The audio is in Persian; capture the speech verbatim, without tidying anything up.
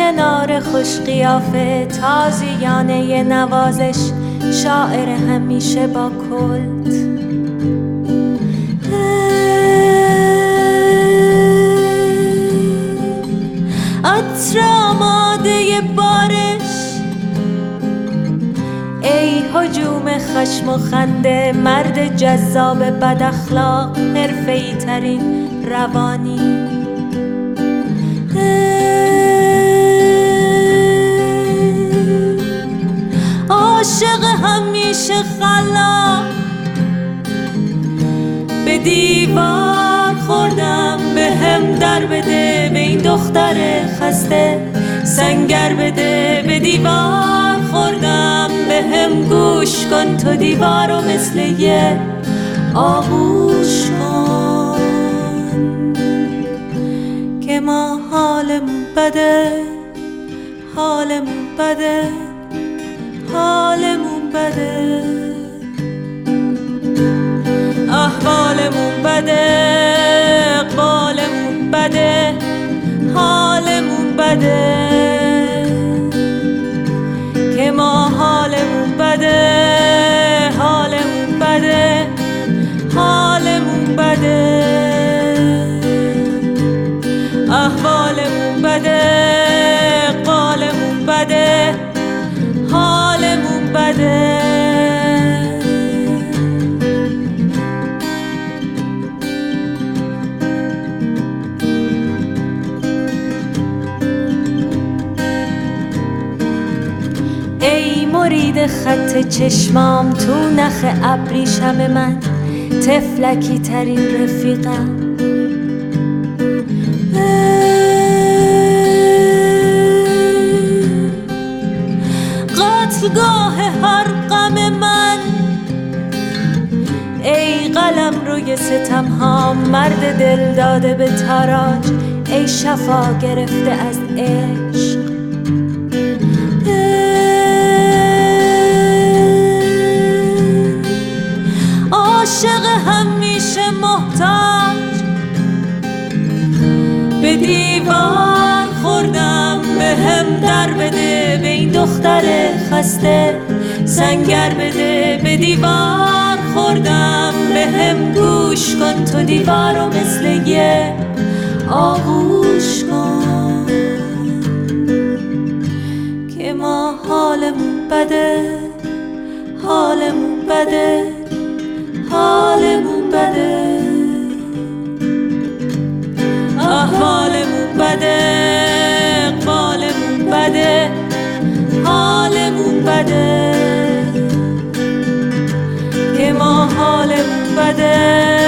کنار خوش قیافه تازیانه نوازش، شاعر همیشه با کلت. عطر آماده بارش، ای هجوم خشم و خنده، مرد جذاب بد اخلاق، حرفه‌ای ترین روانی. عاشق همیشه خلاق، به دیوار خوردم به هم در بده، به این دختر خسته سنگر بده. به دیوار خوردم به هم گوش کن، تو دیوارو مثل یه آغوش کن، که ما حالمون بده، حالمون بده، حالمون بده، احوالمون بده، اقبالمون بده، حالمون بده، که ما حالمون بده، حالمون بده، حالمون بده، احوالمون بده، اقبالمون بده، حالمون بده. ای مرید خط چشمام، تو نخ ابریشم من، طفلکی ترین رفیقم. قتلگاه هر غم من، ای قلم روی ستم ها، مرد دل داده به تاراج، ای شفا گرفته از عشق. عاشق همیشه محتاج، به دیوار خوردم به هم در بده، به این دختر خسته سنگر بده. به دیوار خوردم به هم گوش کن، تو دیوارو مثل یه آغوش کن، که ما حالمون بده، حالمون بده، حالمون بده، احوالمون بده، اقبالمون بده، حالمون بده، که ما حالمون بده،